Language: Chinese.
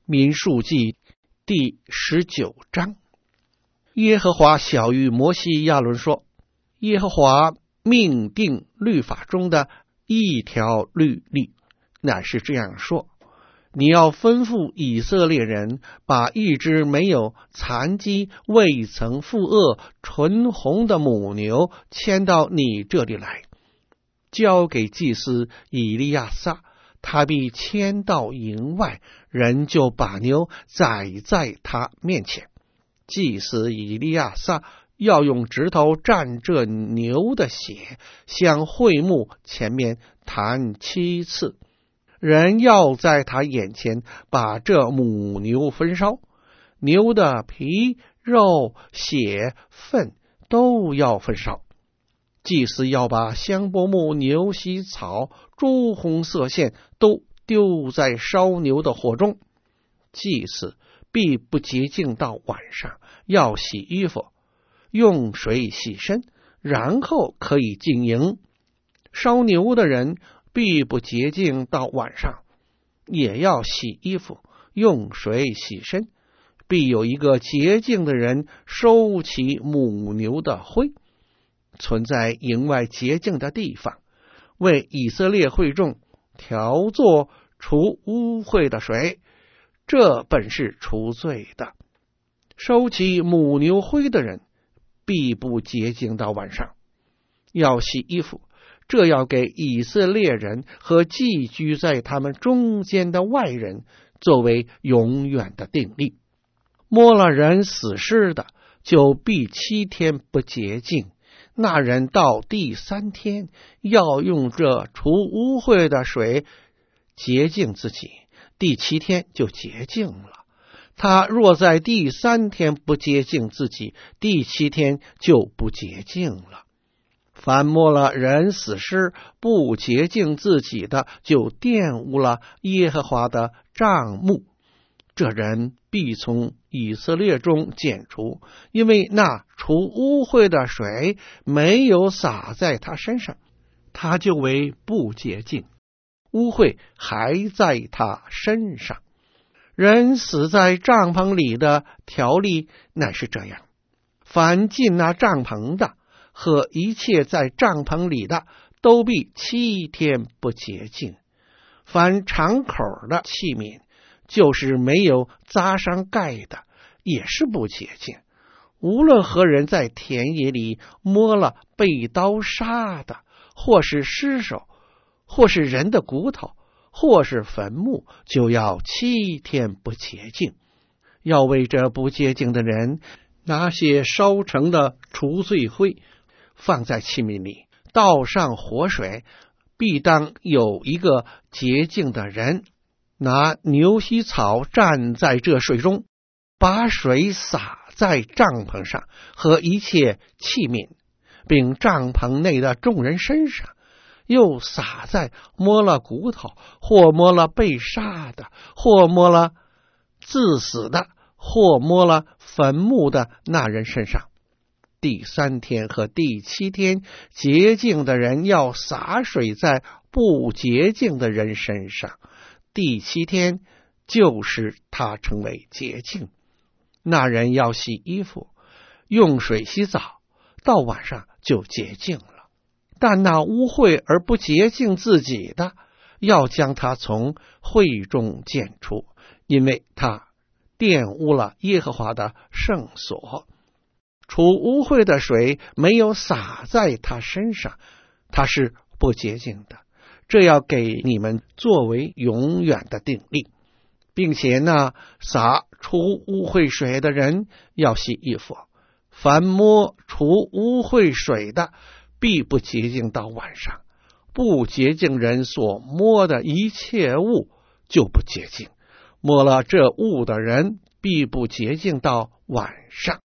民数记第19章。耶和华晓谕摩西亚伦说，耶和华命定律法中的一条律例，乃是这样说：你要吩咐以色列人，把一只没有残疾、未曾负恶、纯红的母牛牵到你这里来，交给祭司以利亚撒，他必牵到营外，人就把牛宰在他面前。祭司以利亚撒要用指头蘸这牛的血，向会幕前面弹7次。人要在他眼前把这母牛焚烧，牛的皮、肉、血、粪都要焚烧。祭司要把香柏木、牛膝草、朱红色线都丢在烧牛的火中。祭司必不洁净到晚上，要洗衣服，用水洗身，然后可以进营。烧牛的人必不洁净到晚上，也要洗衣服，用水洗身。必有一个洁净的人收起母牛的灰，存在营外洁净的地方，为以色列会众调作除污秽的水，这本是除罪的。收起母牛灰的人必不洁净到晚上，要洗衣服，这要给以色列人和寄居在他们中间的外人作为永远的定例。摸了人死尸的，就必7天不洁净，那人到第3天要用这除污秽的水洁净自己，第7天就洁净了。他若在第3天不洁净自己，第7天就不洁净了。凡摸了人死尸不洁净自己的，就玷污了耶和华的帐幕，这人必从以色列中剪除，因为那除污秽的水没有洒在他身上，他就为不洁净，污秽还在他身上。人死在帐篷里的条例乃是这样：凡进那帐篷的和一切在帐篷里的，都必7天不洁净。凡敞口的器皿，就是没有扎上盖的，也是不洁净。无论何人在田野里摸了被刀杀的，或是尸首，或是人的骨头，或是坟墓，就要7天不洁净。要为这不洁净的人拿些烧成的除罪灰，放在器皿里，倒上活水，必当有一个洁净的人拿牛膝草蘸在这水中，把水洒在帐篷上和一切器皿，并帐篷内的众人身上，又洒在摸了骨头，或摸了被杀的，或摸了自死的，或摸了坟墓的那人身上。第3天和第7天，洁净的人要洒水在不洁净的人身上，第7天就是他成为洁净。那人要洗衣服，用水洗澡，到晚上就洁净了。但那污秽而不洁净自己的，要将他从会中剪除，因为他玷污了耶和华的圣所。除污秽的水没有洒在他身上，他是不洁净的。这要给你们作为永远的定例，并且那洒除污秽水的人要洗衣服。凡摸除污秽水的，必不洁净到晚上。不洁净人所摸的一切物就不洁净，摸了这物的人必不洁净到晚上。